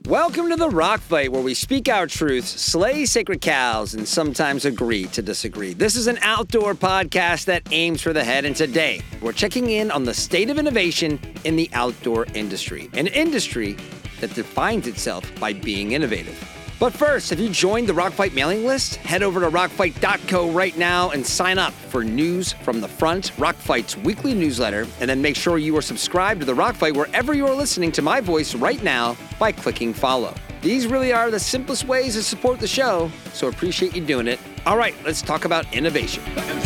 Welcome to the Rock Fight, where we speak our truths, slay sacred cows, and sometimes agree to disagree. This is an outdoor podcast that aims for the head, and today we're checking in on the state of innovation in the outdoor industry, an industry that defines itself by being innovative. But first, have you joined the Rock Fight mailing list? Head over to rockfight.co right now and sign up for News from the Front, Rock Fight's weekly newsletter, and then make sure you are subscribed to the Rock Fight wherever you are listening to my voice right now by clicking follow. These really are the simplest ways to support the show, so appreciate you doing it. All right, let's talk about innovation.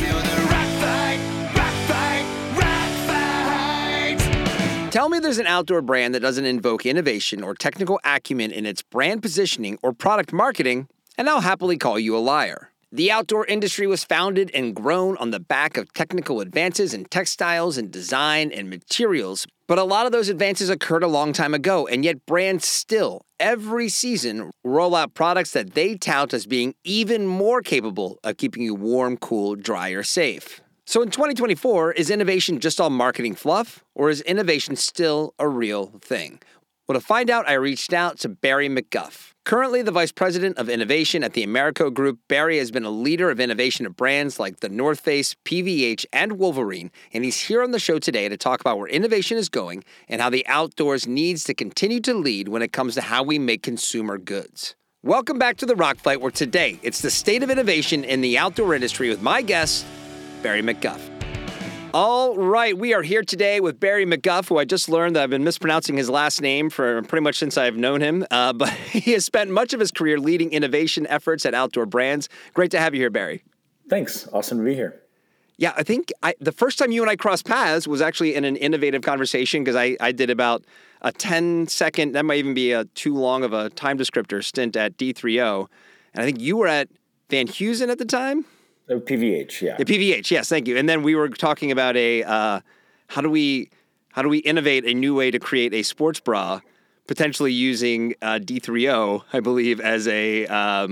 Tell me there's an outdoor brand that doesn't invoke innovation or technical acumen in its brand positioning or product marketing, and I'll happily call you a liar. The outdoor industry was founded and grown on the back of technical advances in textiles and design and materials, but a lot of those advances occurred a long time ago, and yet brands still, every season, roll out products that they tout as being even more capable of keeping you warm, cool, dry, or safe. So in 2024, is innovation just all marketing fluff, or is innovation still a real thing? Well, to find out, I reached out to Barry McGuff. Currently the Vice President of Innovation at the Americo Group, Barry has been a leader of innovation at brands like The North Face, PVH, and Wolverine, and he's here on the show today to talk about where innovation is going and how the outdoors needs to continue to lead when it comes to how we make consumer goods. Welcome back to the Rock Fight, where today it's the state of innovation in the outdoor industry with my guest, Barry McGuff. All right, we are here today with Barry McGuff, who I just learned that I've been mispronouncing his last name for pretty much since I've known him, but he has spent much of his career leading innovation efforts at outdoor brands. Great to have you here, Barry. Thanks. Awesome to be here. Yeah, I think the first time you and I crossed paths was actually in an innovative conversation because I did about a 10-second, that might even be too long of a time descriptor, stint at D3O, and I think you were at Van Heusen at the time? PVH, yeah. The PVH, yes, thank you. And then we were talking about how do we innovate a new way to create a sports bra, potentially using D3O, I believe, as a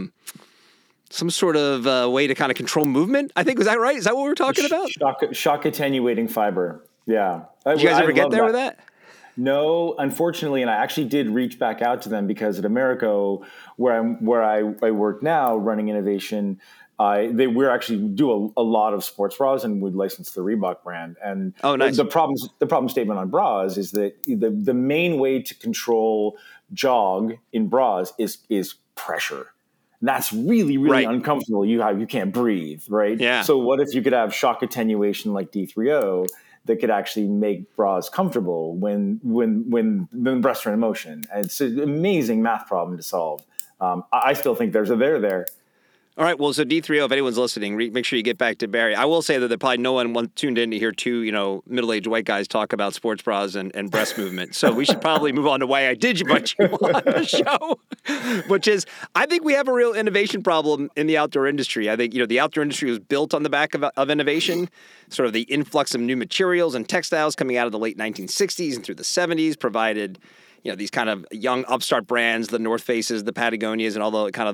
some sort of way to kind of control movement. I think, was that right? Is that what we were talking about? Shock attenuating fiber. Yeah. Did you guys ever get there with that? No, unfortunately, and I actually did reach back out to them because at Americo, where I work now, running innovation. We actually do a lot of sports bras, and we license the Reebok brand. And nice. The problem statement on bras is that the main way to control jog in bras is pressure. And that's really, really right. Uncomfortable. You can't breathe, right? Yeah. So what if you could have shock attenuation like D3O that could actually make bras comfortable when breasts are in motion? And it's an amazing math problem to solve. I still think there's a there. All right, well, so D3O, if anyone's listening, make sure you get back to Barry. I will say that there probably no one tuned in to hear two, middle-aged white guys talk about sports bras and breast movement. So we should probably move on to why I did put you on the show, which is I think we have a real innovation problem in the outdoor industry. I think, the outdoor industry was built on the back of innovation, sort of the influx of new materials and textiles coming out of the late 1960s and through the 70s provided these kind of young upstart brands, the North Faces, the Patagonias, and all the kind of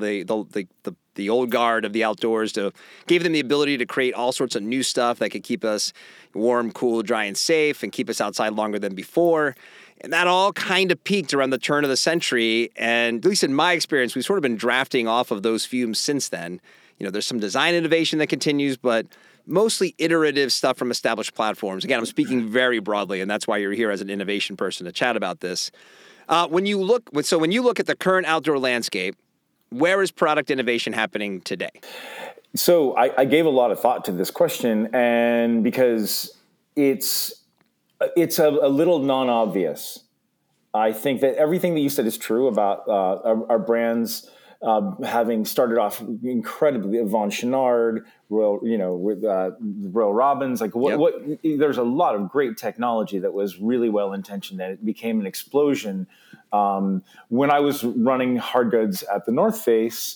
the old guard of the outdoors gave them the ability to create all sorts of new stuff that could keep us warm, cool, dry, and safe and keep us outside longer than before. And that all kind of peaked around the turn of the century. And at least in my experience, we've sort of been drafting off of those fumes since then. There's some design innovation that continues, but mostly iterative stuff from established platforms. Again, I'm speaking very broadly, and that's why you're here as an innovation person to chat about this. When you look at the current outdoor landscape, where is product innovation happening today? So I gave a lot of thought to this question, and because it's a little non-obvious. I think that everything that you said is true about our brands having started off incredibly, Yvon Chouinard, Royal Robbins, there's a lot of great technology that was really well intentioned, and it became an explosion. When I was running hard goods at the North Face,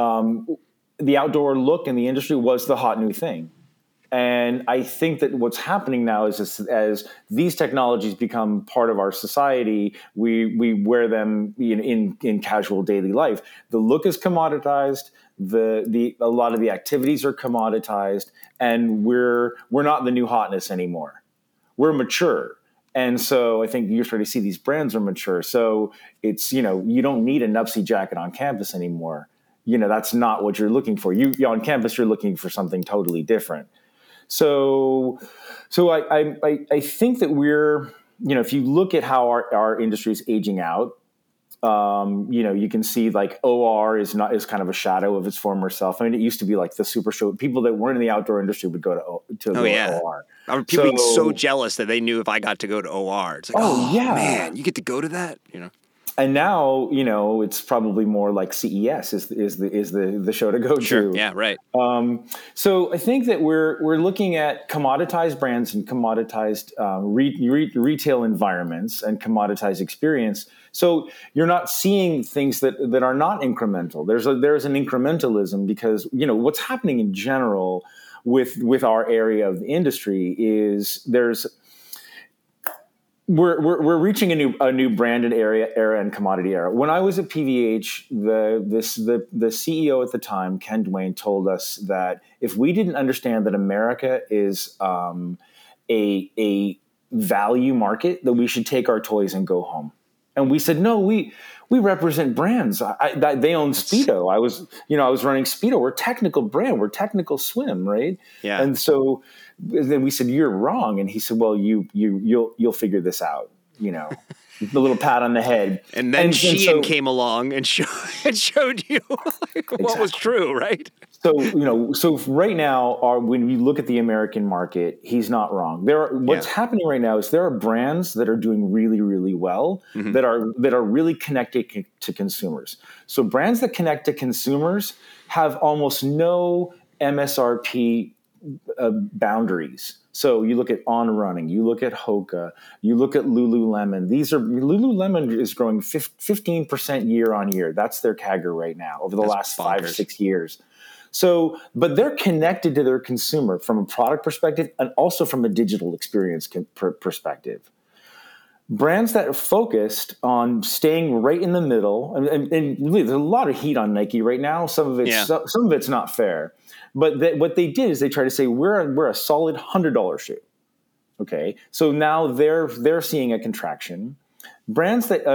the outdoor look in the industry was the hot new thing. And I think that what's happening now is as these technologies become part of our society, we wear them in casual daily life. The look is commoditized. A lot of the activities are commoditized, and we're not the new hotness anymore. We're mature. And so I think you're starting to see these brands are mature. So it's, you don't need a Nuptse jacket on campus anymore. That's not what you're looking for. You on campus, you're looking for something totally different. So I think that we're, if you look at how our industry is aging out, you can see like OR is kind of a shadow of its former self. I mean, it used to be like the super show. People that weren't in the outdoor industry would go to OR. People being so jealous that they knew if I got to go to OR, it's like, man, you get to go to that, And now, it's probably more like CES is the show to go Sure. to. Yeah, right. So I think that we're looking at commoditized brands and commoditized retail environments and commoditized experience. So you're not seeing things that are not incremental. There's an incrementalism because what's happening in general with our area of the industry is we're reaching a new branded era and commodity era. When I was at PVH, the CEO at the time, Ken Duane, told us that if we didn't understand that America is a value market, that we should take our toys and go home. And we said, no, we represent brands. They own Speedo. I was running Speedo. We're a technical brand. We're technical swim, right? Yeah. And so then we said, you're wrong. And he said, well, you'll figure this out. The little pat on the head. And then Shein came along and showed you what was true, right? So right now, when we look at the American market, he's not wrong. What's happening right now is there are brands that are doing really, really well, that are really connected to consumers. So brands that connect to consumers have almost no MSRP boundaries. So you look at On Running, you look at Hoka, you look at Lululemon. Lululemon is growing 15% year on year. That's their CAGR right now over the last 5 or 6 years. So, but they're connected to their consumer from a product perspective and also from a digital experience perspective. Brands that are focused on staying right in the middle, and really, there's a lot of heat on Nike right now. Some of it's not fair. But what they did is they tried to say we're a solid $100 shoe. Okay, so now they're seeing a contraction. Brands that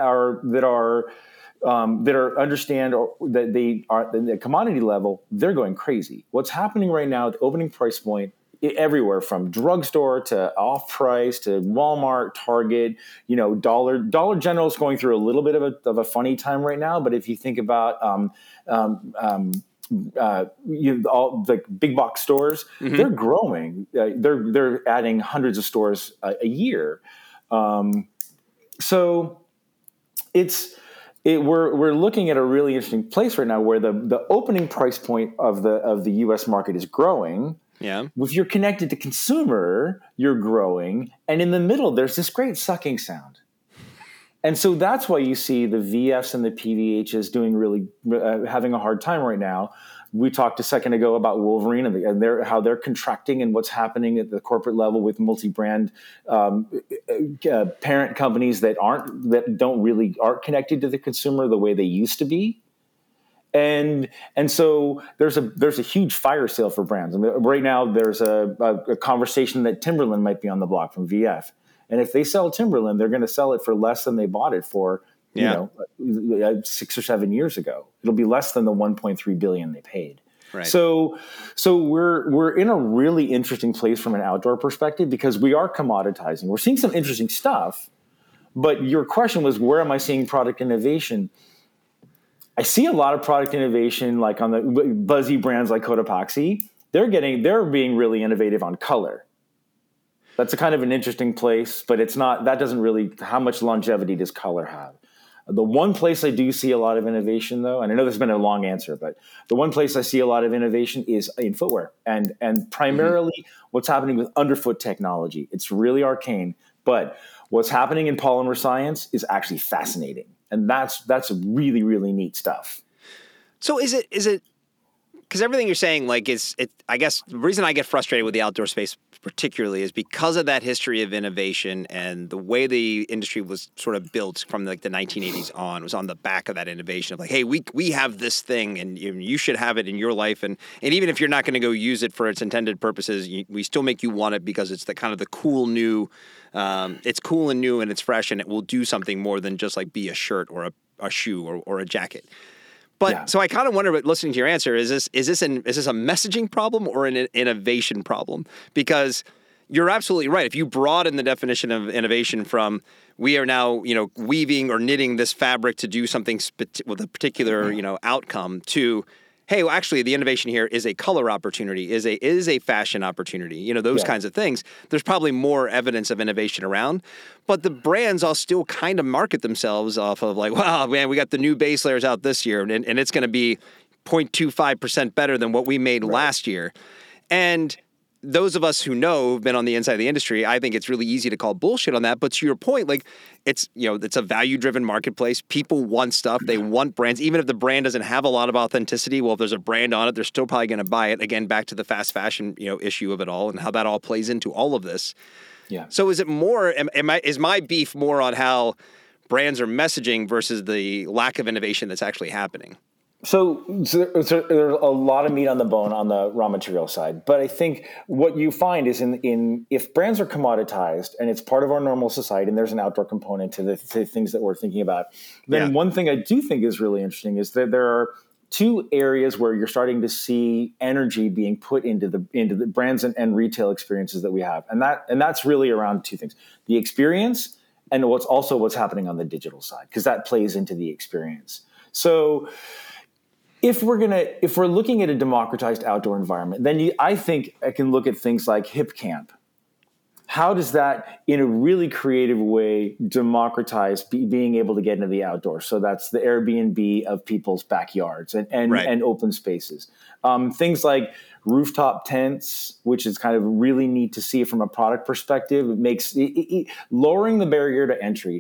understand that they are at the commodity level, they're going crazy. What's happening right now at the opening price point, everywhere from drugstore to off price to Walmart, Target, Dollar General is going through a little bit of a funny time right now. But if you think about all the big box stores, they're growing. They're adding hundreds of stores a year. So we're looking at a really interesting place right now where the opening price point of the U.S. market is growing. Yeah. If you're connected to consumer, you're growing, and in the middle there's this great sucking sound. And so that's why you see the VFs and the PVHs doing really having a hard time right now. We talked a second ago about Wolverine and how they're contracting and what's happening at the corporate level with multi-brand parent companies that aren't connected to the consumer the way they used to be. And so there's a huge fire sale for brands. I mean, right now there's a conversation that Timberland might be on the block from VF. And if they sell Timberland, they're going to sell it for less than they bought it for, 6 or 7 years ago. It'll be less than the $1.3 billion they paid. Right. So we're in a really interesting place from an outdoor perspective because we are commoditizing. We're seeing some interesting stuff, but your question was, where am I seeing product innovation? I see a lot of product innovation, like on the buzzy brands like Cotopaxi. They're being really innovative on color. That's a kind of an interesting place, but it's not. That doesn't really. How much longevity does color have? The one place I do see a lot of innovation, though, and I know this has been a long answer, but the one place I see a lot of innovation is in footwear, and primarily what's happening with underfoot technology. It's really arcane, but what's happening in polymer science is actually fascinating, and that's really, really neat stuff. So is it because everything you're saying, like, I guess the reason I get frustrated with the outdoor space particularly is because of that history of innovation and the way the industry was sort of built from like the 1980s on was on the back of that innovation of like, hey, we have this thing and you should have it in your life. And even if you're not going to go use it for its intended purposes, we still make you want it because it's the kind of the cool new, it's cool and new and it's fresh and it will do something more than just like be a shirt or a shoe or a jacket. But so I kind of wonder, but listening to your answer, is this a messaging problem or an innovation problem? Because you're absolutely right. If you broaden the definition of innovation from we are now, weaving or knitting this fabric to do something with a particular, outcome to, hey, well, actually, the innovation here is a color opportunity, is a fashion opportunity, those kinds of things. There's probably more evidence of innovation around, but the brands all still kind of market themselves off of like, wow, man, we got the new base layers out this year, and it's going to be 0.25% better than what we made last year. And those of us who have been on the inside of the industry, I think it's really easy to call bullshit on that. But to your point, like it's a value-driven marketplace. People want stuff. They want brands. Even if the brand doesn't have a lot of authenticity, well, if there's a brand on it, they're still probably going to buy it. Again, back to the fast fashion, issue of it all and how that all plays into all of this. Yeah. So is it more, is my beef more on how brands are messaging versus the lack of innovation that's actually happening? So there's a lot of meat on the bone on the raw material side. But I think what you find is in if brands are commoditized and it's part of our normal society and there's an outdoor component to the things that we're thinking about, then one thing I do think is really interesting is that there are two areas where you're starting to see energy being put into the brands and retail experiences that we have. And that's really around two things: the experience and what's happening on the digital side, because that plays into the experience. So if we're looking at a democratized outdoor environment, then I think I can look at things like HipCamp. How does that, in a really creative way, democratize being able to get into the outdoors? So that's the Airbnb of people's backyards and open spaces. Things like rooftop tents, which is kind of really neat to see from a product perspective. It makes lowering the barrier to entry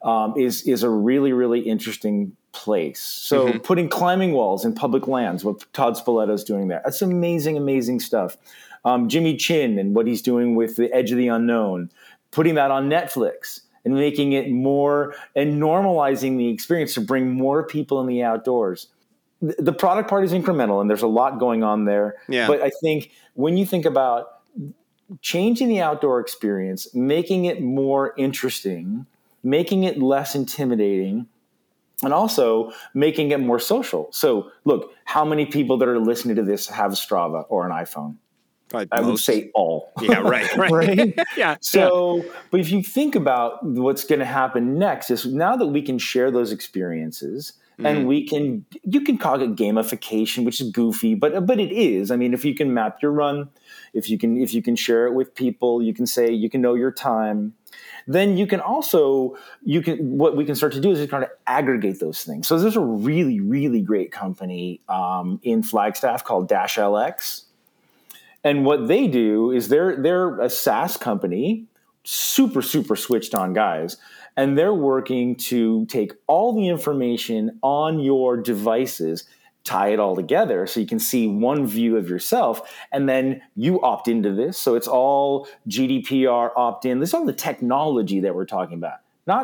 is a really, really interesting place. So putting climbing walls in public lands, what Todd Spoleto is doing there, that's amazing, amazing stuff. Jimmy Chin and what he's doing with The Edge of the Unknown, putting that on Netflix and making it more and normalizing the experience to bring more people in the outdoors. The product part is incremental and there's a lot going on there. Yeah. But I think when you think about changing the outdoor experience, making it more interesting, making it less intimidating, and also making it more social. So look, how many people that are listening to this have Strava or an iPhone? I would say all. Yeah, right. Right? Yeah. So, but if you think about what's going to happen next is now that we can share those experiences and you can call it gamification, which is goofy, but it is. I mean, if you can map your run, if you can share it with people, you can say, you can know your time. Then what we can start to do is kind of aggregate those things. So there's a really, really great company in Flagstaff called DashLX. And what they do is they're a SaaS company, super, super switched on guys. And they're working to take all the information on your devices, tie it all together so you can see one view of yourself, and then you opt into this. So it's all GDPR opt-in. This is all the technology that we're talking about.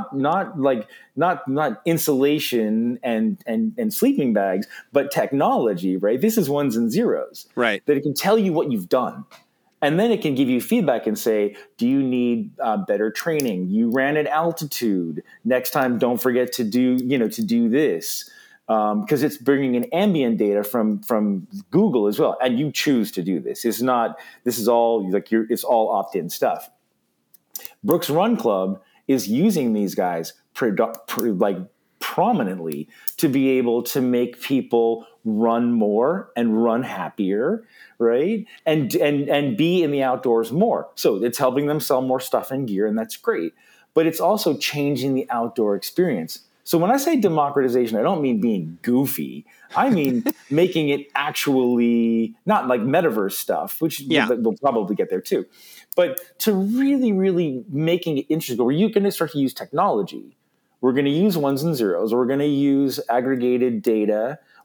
Not insulation and sleeping bags, but technology, right? This is ones and zeros. Right. That it can tell you what you've done. And then it can give you feedback and say, do you need better training? You ran at altitude. Next time, don't forget to do this. Because it's bringing in ambient data from Google as well, and you choose to do this. This is all like it's all opt-in stuff. Brooks Run Club is using these guys prominently to be able to make people run more and run happier, right? And be in the outdoors more. So it's helping them sell more stuff and gear, and that's great. But it's also changing the outdoor experience. So when I say democratization, I don't mean being goofy. I mean making it actually not like metaverse stuff, which we'll probably get there too, but to really, really making it interesting, where you're going to start to use technology. We're going to use ones and zeros. We're going to use aggregated data.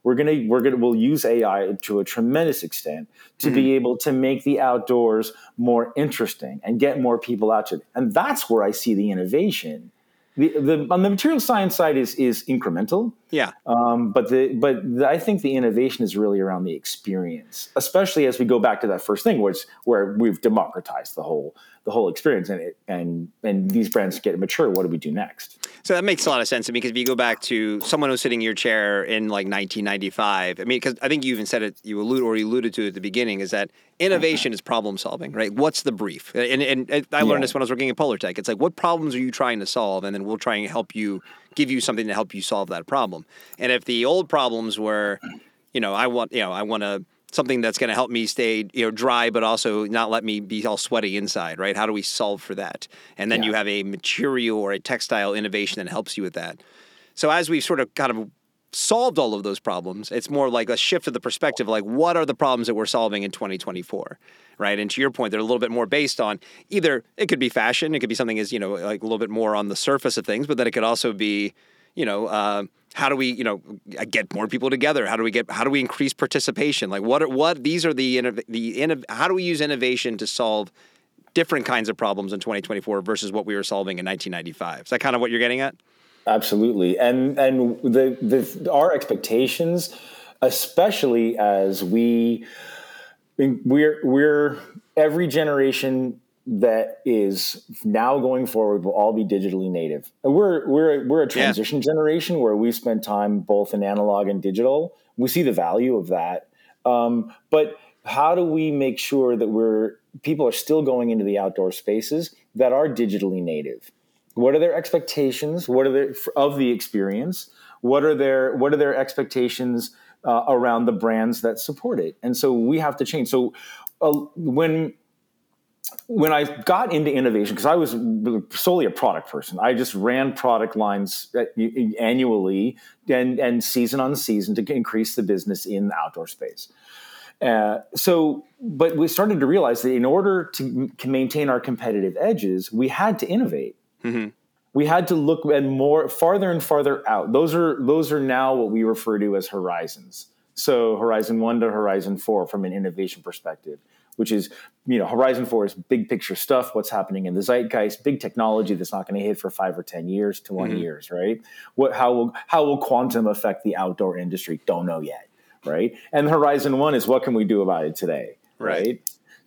we'll use AI to a tremendous extent to be able to make the outdoors more interesting and get more people out to it. And that's where I see the innovation. On the material science side is incremental. Yeah. But I think the innovation is really around the experience, especially as we go back to that first thing, where we've democratized the whole experience, and these brands get mature. What do we do next? So that makes a lot of sense to me, because if you go back to someone who's sitting in your chair in like 1995, I mean, because I think you even said it, you alluded to it at the beginning, is that innovation is problem solving, right? What's the brief? And I learned this when I was working at Polartec. It's like, what problems are you trying to solve? And then we'll try and give you something to help you solve that problem. And if the old problems were, I want something that's going to help me stay, dry, but also not let me be all sweaty inside, right? How do we solve for that? And then you have a material or a textile innovation that helps you with that. So as we've sort of kind of solved all of those problems, it's more like a shift of the perspective, like what are the problems that we're solving in 2024, right? And to your point, they're a little bit more based on either, it could be fashion, it could be something as, like a little bit more on the surface of things, but then it could also be, how do we, get more people together? How do we increase participation? Like these are how do we use innovation to solve different kinds of problems in 2024 versus what we were solving in 1995? Is that kind of what you're getting at? Absolutely. And our expectations, especially as we're every generation that is now going forward will all be digitally native. And we're a transition generation where we spent time both in analog and digital. We see the value of that. But how do we make sure that people are still going into the outdoor spaces that are digitally native? What are their expectations? What are of the experience? What are their expectations around the brands that support it? And so we have to change. So when I got into innovation, because I was solely a product person, I just ran product lines annually and season on season to increase the business in the outdoor space. But we started to realize that in order to maintain our competitive edges, we had to innovate. Mm-hmm. We had to look at farther and farther out. Those are now what we refer to as horizons. So Horizon 1 to Horizon 4 from an innovation perspective, which is, Horizon 4 is big picture stuff, what's happening in the zeitgeist, big technology that's not going to hit for 5 or 10 years, 20 years, right? How will quantum affect the outdoor industry? Don't know yet, right? And Horizon 1 is what can we do about it today, right?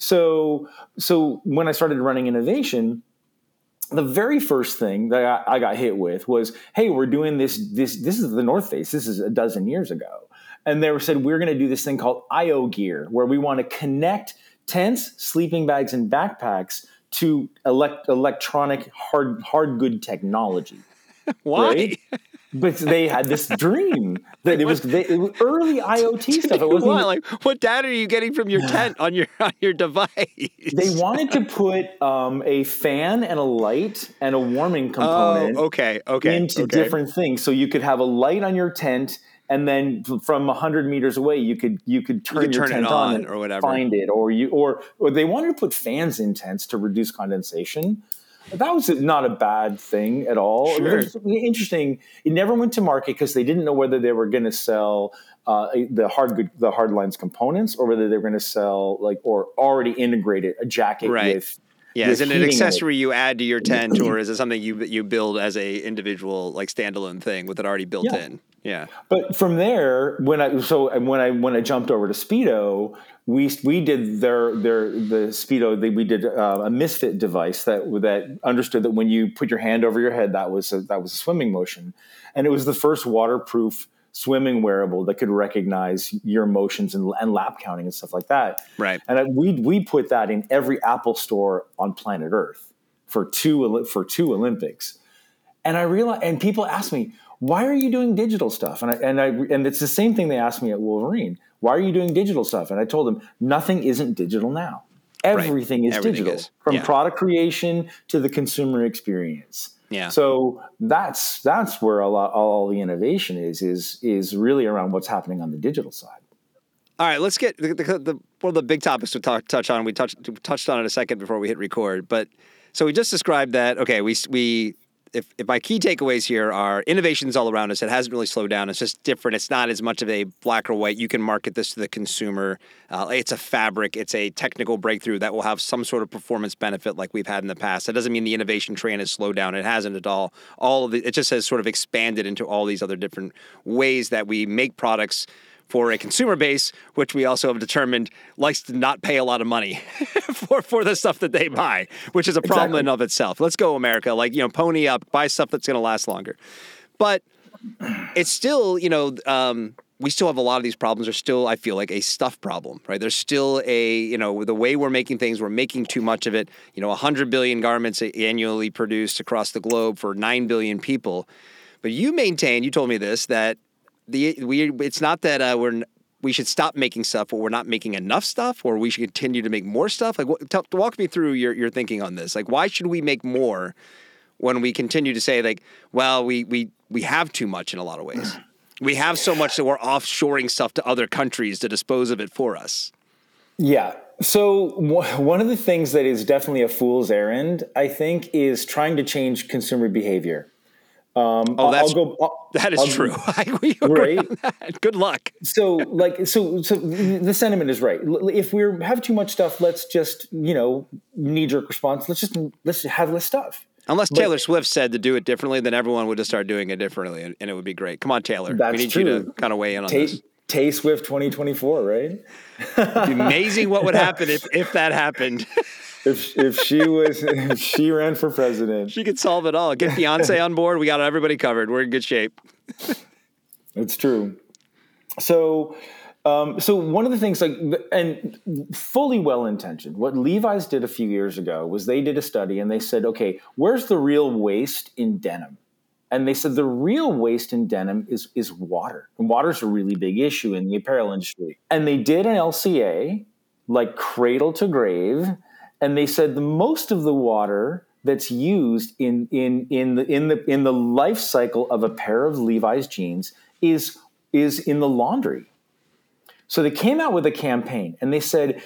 So when I started running innovation, the very first thing that I got hit with was, hey, we're doing this. This is the North Face. This is a dozen years ago. And they said, we're going to do this thing called IO gear, where we want to connect tents, sleeping bags, and backpacks to electronic hard good technology. Why? Right? But they had this dream that it was early IoT stuff. It wasn't what data are you getting from your tent on your device? They wanted to put a fan and a light and a warming component into different things. So you could have a light on your tent, and then from 100 meters away, you could turn your tent on and or whatever. Find it, or they wanted to put fans in tents to reduce condensation. That was not a bad thing at all. Sure. It was interesting. It never went to market because they didn't know whether they were going to sell the hard lines components, or whether they were going to sell or already integrated a jacket with. Yeah, is it an accessory you add to your tent, or is it something you build as a individual standalone thing with it already built in? Yeah. But from there, when I jumped over to Speedo, we did the Speedo. We did a Misfit device that understood that when you put your hand over your head, that was a swimming motion, and it was the first waterproof swimming wearable that could recognize your motions and lap counting and stuff like that. Right. And we put that in every Apple store on planet Earth for two Olympics. And I realized, and people ask me, why are you doing digital stuff? And it's the same thing they asked me at Wolverine. Why are you doing digital stuff? And I told them, nothing isn't digital now. Everything is digital, from product creation to the consumer experience. Yeah. So that's where all the innovation is really around what's happening on the digital side. All right, let's get one of the big topics to touch on. We touched on it a second before we hit record, but so we just described that. Okay, we if my key takeaways here are innovations all around us, it hasn't really slowed down. It's just different. It's not as much of a black or white. You can market this to the consumer. It's a fabric. It's a technical breakthrough that will have some sort of performance benefit like we've had in the past. That doesn't mean the innovation train has slowed down. It hasn't at all. It just has sort of expanded into all these other different ways that we make products for a consumer base, which we also have determined likes to not pay a lot of money for the stuff that they buy, which is a problem in of itself. Let's go, America. Pony up, buy stuff that's going to last longer. But it's still, we still have a lot of these problems are still, I feel like, a stuff problem, right? There's still the way we're making things, we're making too much of it. 100 billion garments annually produced across the globe for 9 billion people. But you told me this, that it's not that we should stop making stuff, or we're not making enough stuff, or we should continue to make more stuff. Walk me through your thinking on this. Why should we make more when we continue to say we have too much in a lot of ways? We have so much that we're offshoring stuff to other countries to dispose of it for us. Yeah. So one of the things that is definitely a fool's errand, I think, is trying to change consumer behavior. That is true. We agree on that. Good luck. So the sentiment is right. If we have too much stuff, let's just, knee-jerk response. Let's have less stuff. Unless Taylor Swift said to do it differently, then everyone would just start doing it differently, and it would be great. Come on, Taylor. We need you to kind of weigh in on this. Tay Swift 2024, right? It'd be amazing what would happen if that happened. If she ran for president, she could solve it all. Get Beyonce on board. We got everybody covered. We're in good shape. It's true. So one of the things, and fully well-intentioned, what Levi's did a few years ago was they did a study and they said, okay, where's the real waste in denim? And they said the real waste in denim is water. And water's a really big issue in the apparel industry. And they did an LCA, like cradle to grave. And they said the most of the water that's used in the life cycle of a pair of Levi's jeans is in the laundry. So they came out with a campaign and they said,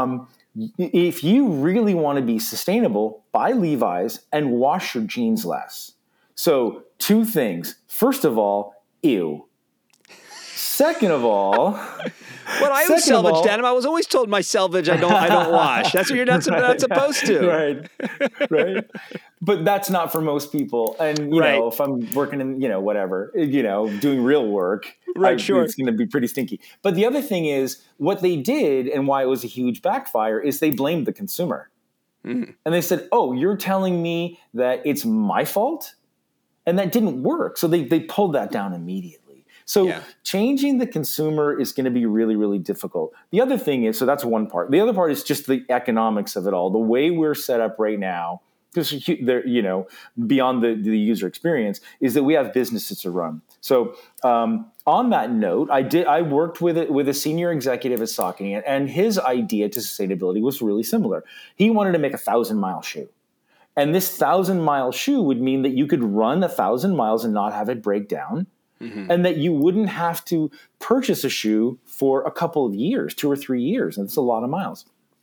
if you really want to be sustainable, buy Levi's and wash your jeans less. So 2 things. First of all, ew. Second of all, well, I always salvage denim. I was always told my salvage I don't wash. That's what you're not supposed to. Right. But that's not for most people. And if I'm working in whatever, doing real work, it's going to be pretty stinky. But the other thing is what they did and why it was a huge backfire is they blamed the consumer, and they said, "Oh, you're telling me that it's my fault," and that didn't work. So they pulled that down immediately. So changing the consumer is going to be really, really difficult. The other thing is, so that's one part. The other part is just the economics of it all. The way we're set up right now, because beyond the user experience, is that we have businesses to run. So on that note, I worked with a senior executive at Saucony, and his idea to sustainability was really similar. He wanted to make a 1,000-mile shoe. And this 1,000-mile shoe would mean that you could run 1,000 miles and not have it break down. Mm-hmm. And that you wouldn't have to purchase a shoe for a couple of years, 2 or 3 years. And it's a lot of miles.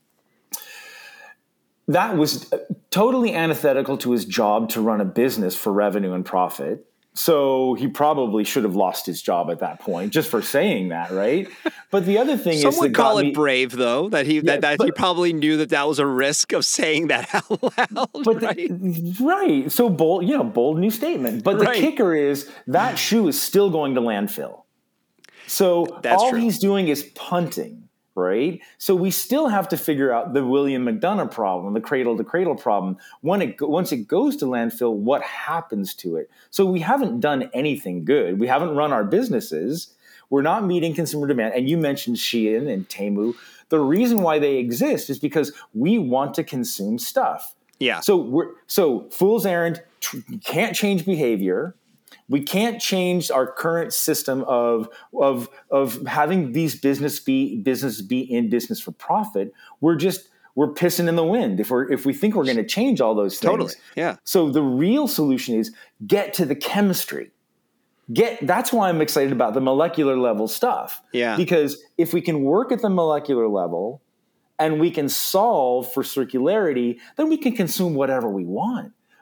That was totally antithetical to his job to run a business for revenue and profit. So he probably should have lost his job at that point just for saying that, right? But the other thing is, some would call it brave, though, that he he probably knew that was a risk of saying that out loud. But right, so bold, bold new statement. But the kicker is that shoe is still going to landfill. So all he's doing is punting. Right? So we still have to figure out the William McDonough problem, the cradle-to-cradle problem. Once it goes to landfill, what happens to it? So we haven't done anything good. We haven't run our businesses. We're not meeting consumer demand. And you mentioned Shein and Temu. The reason why they exist is because we want to consume stuff. Yeah. So fool's errand, can't change behavior. We can't change our current system of having these business be in business for profit. We're pissing in the wind if we think we're going to change all those things. Totally. Yeah. So the real solution is get to the chemistry. That's why I'm excited about the molecular level stuff. Yeah. Because if we can work at the molecular level and we can solve for circularity, then we can consume whatever we want.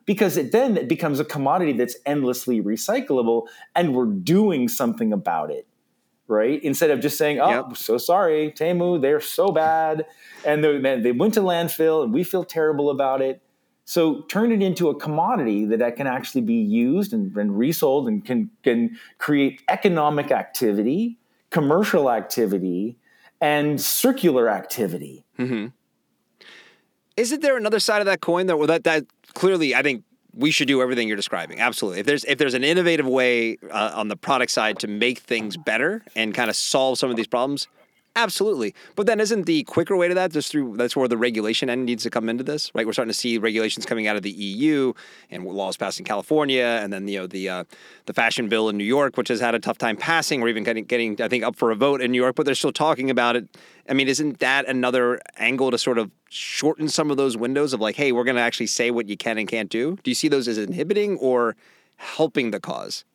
because then it becomes a commodity that's endlessly recyclable, and we're doing something about it, right? Instead of just saying, "Oh, so sorry, Temu, they're so bad, and they went to landfill, and we feel terrible about it." So turn it into a commodity that can actually be used and resold, and can create economic activity, commercial activity, and circular activity. Mm-hmm. Isn't there another side of that coin, though? Well, that clearly, I think we should do everything you're describing. Absolutely. If there's an innovative way on the product side to make things better and kind of solve some of these problems, absolutely. But then isn't the quicker way to that that's where the regulation end needs to come into this, right? We're starting to see regulations coming out of the EU and laws passed in California, and then the fashion bill in New York, which has had a tough time passing, or even getting I think up for a vote in New York, but they're still talking about it. I mean, isn't that another angle to sort of shorten some of those windows of like, hey, we're going to actually say what you can and can't do? Do you see those as inhibiting or helping the cause?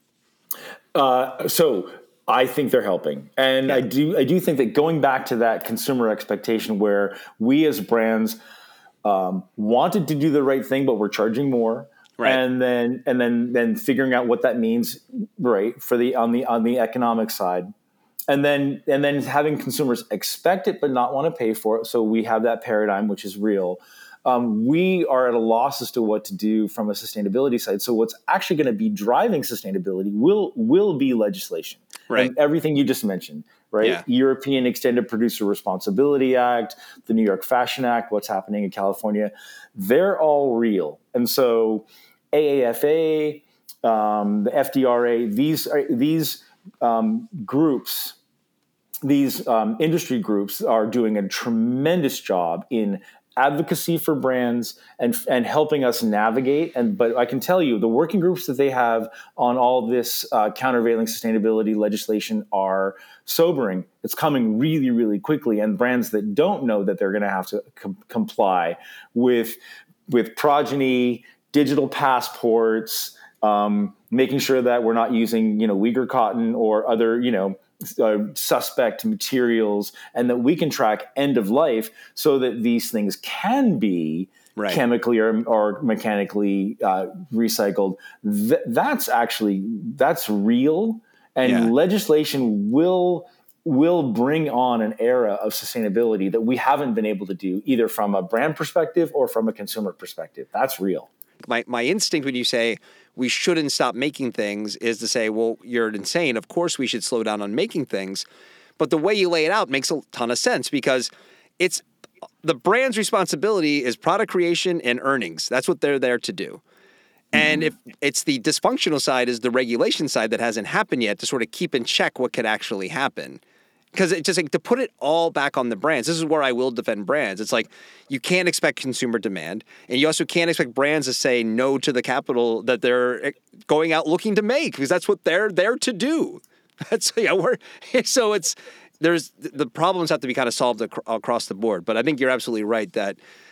So I think they're helping. And I do think that going back to that consumer expectation where we as brands wanted to do the right thing, but we're charging more. Right. And then figuring out what that means, right, on the economic side. And then having consumers expect it but not want to pay for it. So we have that paradigm, which is real. We are at a loss as to what to do from a sustainability side. So what's actually going to be driving sustainability will be legislation. Right. And everything you just mentioned, right? Yeah. European Extended Producer Responsibility Act, the New York Fashion Act, what's happening in California, they're all real. And so AAFA, the FDRA, these groups, these industry groups are doing a tremendous job in advocacy for brands and helping us navigate. But I can tell you, the working groups that they have on all this countervailing sustainability legislation are sobering. It's coming really, really quickly. And brands that don't know that they're going to have to comply with progeny, digital passports, making sure that we're not using, Uyghur cotton or other, suspect materials, and that we can track end of life so that these things can be chemically or mechanically recycled. That's real, and legislation will bring on an era of sustainability that we haven't been able to do either from a brand perspective or from a consumer perspective. That's real. My instinct when you say we shouldn't stop making things is to say, well, you're insane. Of course we should slow down on making things. But the way you lay it out makes a ton of sense because it's the brand's responsibility is product creation and earnings. That's what they're there to do. And if it's the dysfunctional side is the regulation side that hasn't happened yet to sort of keep in check what could actually happen. Because it's just like to put it all back on the brands. This is where I will defend brands. It's like you can't expect consumer demand, and you also can't expect brands to say no to the capital that they're going out looking to make because that's what they're there to do. So there's the problems have to be kind of solved across the board. But I think you're absolutely right that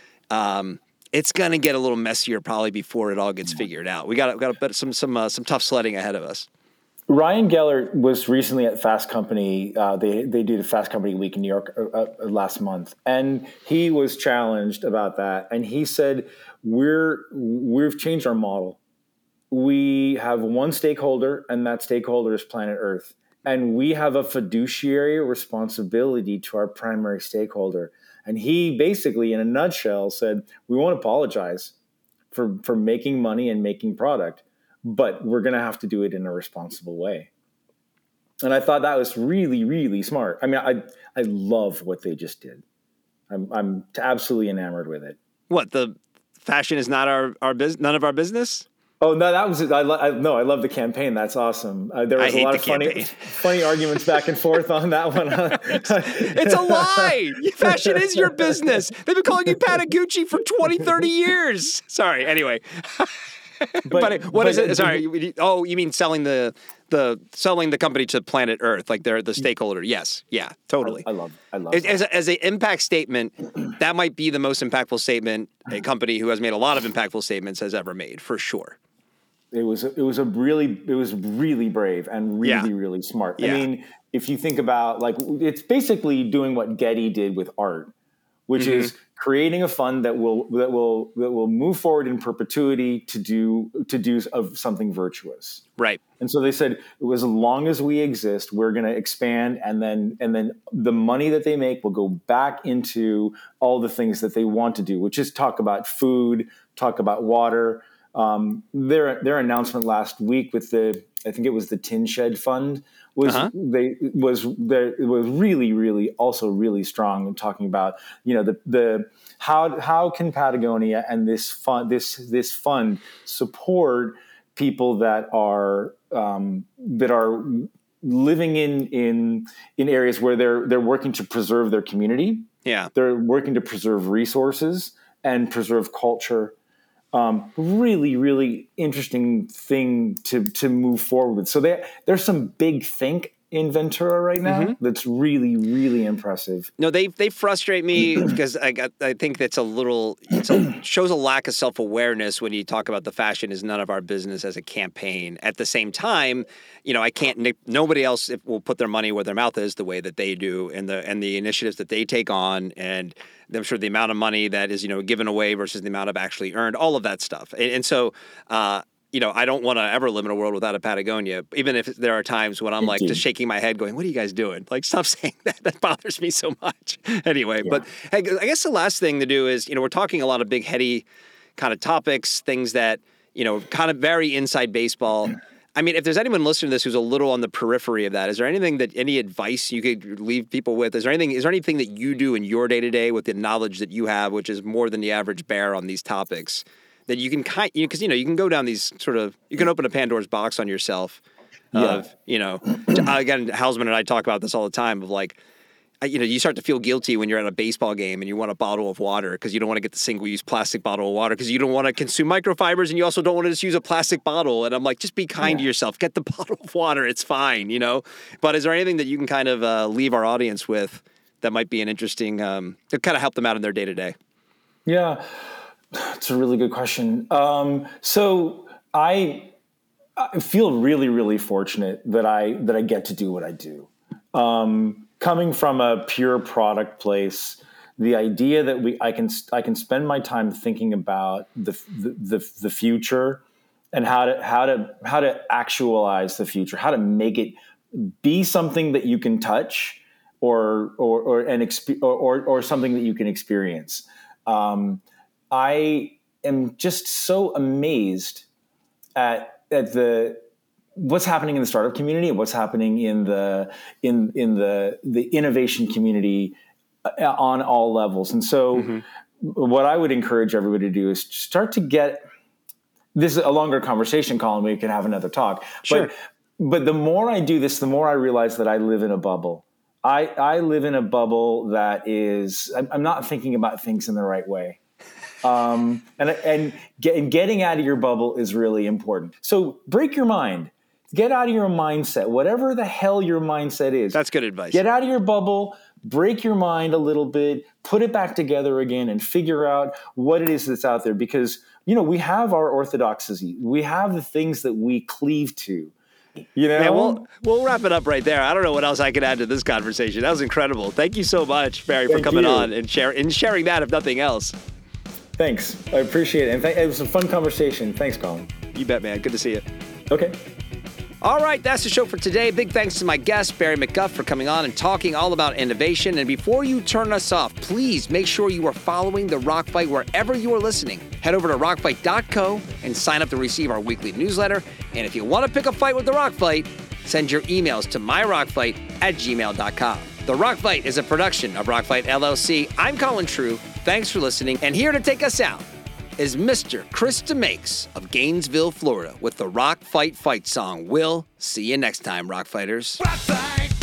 it's going to get a little messier probably before it all gets figured out. We got some tough sledding ahead of us. Ryan Geller was recently at Fast Company. They did a Fast Company week in New York last month, and he was challenged about that. And he said, "We've changed our model. We have one stakeholder, and that stakeholder is planet Earth, and we have a fiduciary responsibility to our primary stakeholder." And he basically, in a nutshell, said, "We won't apologize for making money and making product, but we're going to have to do it in a responsible way." And I thought that was really, really smart. I mean, I love what they just did. I'm absolutely enamored with it. What, the fashion is not our business, none of our business? Oh, no, that was it. I love the campaign. That's awesome. There was a lot of funny arguments back and forth on that one. It's a lie. Fashion is your business. They've been calling you Patagucci for 20, 30 years. Sorry. Anyway. But what is it? Sorry. You mean selling the company to planet Earth, like they're the stakeholder? Yes. Yeah, totally. I love it. As an impact statement, that might be the most impactful statement a company who has made a lot of impactful statements has ever made, for sure. It was really brave and really, really smart. Yeah. I mean, if you think about it's basically doing what Getty did with art, which is creating a fund that will move forward in perpetuity to do of something virtuous. Right. And so they said, as long as we exist, we're going to expand, and then the money that they make will go back into all the things that they want to do, which is talk about food, talk about water. Their announcement last week with I think it was the Tin Shed Fund was really, really also really strong in talking about, the how can Patagonia and this fund support people that are living in areas where they're working to preserve their community. Yeah, they're working to preserve resources and preserve culture. Really, really interesting thing to move forward with. So there's some big think in Ventura right now that's really, really impressive. No, they frustrate me because I think that's shows a lack of self-awareness when you talk about the fashion is none of our business as a campaign. At the same time, nobody else will put their money where their mouth is the way that they do, and the initiatives that they take on, and I'm sure the amount of money that is given away versus the amount of actually earned, all of that stuff, and so. I don't want to ever live in a world without a Patagonia, even if there are times when I'm like just shaking my head going, what are you guys doing? Like, stop saying that. That bothers me so much. Anyway, But hey, I guess the last thing to do is, we're talking a lot of big, heady kind of topics, things that, kind of very inside baseball. I mean, if there's anyone listening to this who's a little on the periphery of that, is there any advice you could leave people with? Is there anything that you do in your day-to-day with the knowledge that you have, which is more than the average bear on these topics, that you can because you can go down these you can open a Pandora's box on yourself of, again, Hausman and I talk about this all the time of like, you start to feel guilty when you're at a baseball game and you want a bottle of water because you don't want to get the single-use plastic bottle of water because you don't want to consume microfibers, and you also don't want to just use a plastic bottle. And I'm like, just be kind to yourself. Get the bottle of water. It's fine, But is there anything that you can kind of leave our audience with that might be an interesting to kind of help them out in their day-to-day? Yeah. It's a really good question. So I feel really, really fortunate that I get to do what I do. Coming from a pure product place, the idea that I can spend my time thinking about the future and how to actualize the future, how to make it be something that you can touch or something that you can experience. I am just so amazed at what's happening in the startup community and what's happening in the innovation community on all levels. And so what I would encourage everybody to do is start to get this is a longer conversation, Colin. We can have another talk. Sure. But the more I do this, the more I realize that I live in a bubble. I live in a bubble that is, I'm not thinking about things in the right way. And getting out of your bubble is really important. So break your mind. Get out of your mindset, whatever the hell your mindset is. That's good advice. Get out of your bubble, break your mind a little bit, put it back together again, and figure out what it is that's out there. Because, we have our orthodoxy. We have the things that we cleave to. Yeah, we'll wrap it up right there. I don't know what else I could add to this conversation. That was incredible. Thank you so much, Barry, for coming on and sharing that, if nothing else. Thanks. I appreciate it. And it was a fun conversation. Thanks, Colin. You bet, man. Good to see you. Okay. All right, that's the show for today. Big thanks to my guest, Barry McGuff, for coming on and talking all about innovation. And before you turn us off, please make sure you are following The Rock Fight wherever you are listening. Head over to rockfight.co and sign up to receive our weekly newsletter. And if you want to pick a fight with The Rock Fight, send your emails to myrockfight@gmail.com. The Rock Fight is a production of Rockfight LLC. I'm Colin True. Thanks for listening. And here to take us out is Mr. Chris DeMakes of Gainesville, Florida, with the Rock Fight Fight song. We'll see you next time, Rock Fighters. Rock Fight.